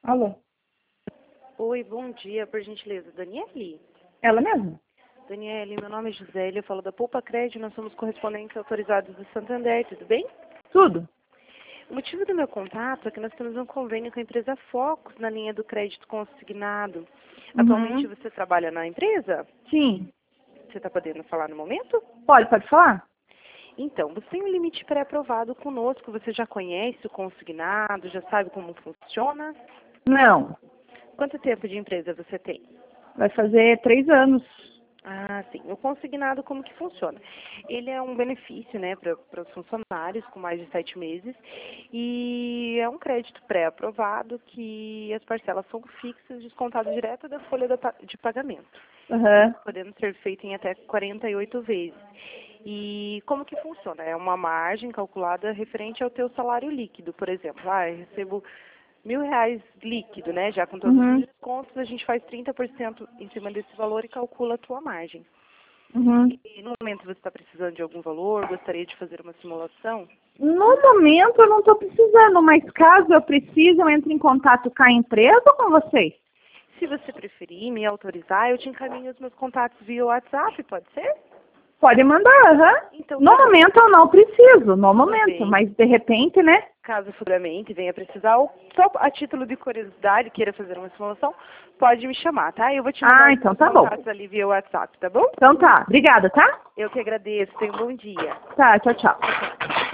Alô? Oi, bom dia, por gentileza. Daniele? Ela mesma? Daniele, meu nome é Gisele, eu falo da Poupa Crédito, nós somos correspondentes autorizados do Santander, tudo bem? Tudo? O motivo do meu contato é que nós temos um convênio com a empresa Focus na linha do crédito consignado. Atualmente Uhum. você trabalha na empresa? Sim. Você está podendo falar no momento? Pode falar? Então, você tem um limite pré-aprovado conosco, você já conhece o consignado, já sabe como funciona? Não. Quanto tempo de empresa você tem? Vai fazer 3 anos. Ah, sim. O consignado, como que funciona? Ele é um benefício, né, para os funcionários com mais de 7 meses e é um crédito pré-aprovado que as parcelas são fixas, descontado direto da folha de pagamento, Aham. podendo ser feito em até 48 vezes. E como que funciona? É uma margem calculada referente ao teu salário líquido, por exemplo. Eu recebo R$ 1.000 líquido, né? Já com todos os Uhum. descontos, a gente faz 30% em cima desse valor e calcula a tua margem. Uhum. E no momento você está precisando de algum valor, gostaria de fazer uma simulação? No momento eu não estou precisando, mas caso eu precise, eu entro em contato com a empresa ou com vocês? Se você preferir me autorizar, eu te encaminho os meus contatos via WhatsApp, pode ser? Pode mandar, aham. Então, No tá bom. momento eu não preciso, no Tudo momento, bem. mas de repente, né? Caso futuramente venha precisar, ou só a título de curiosidade, queira fazer uma simulação, pode me chamar, tá? Eu vou te mandar Ah, os então meus tá bom. contatos ali via WhatsApp, tá bom? Então tá, obrigada, tá? Eu que agradeço. Tenha um bom dia. Tá, tchau, tchau.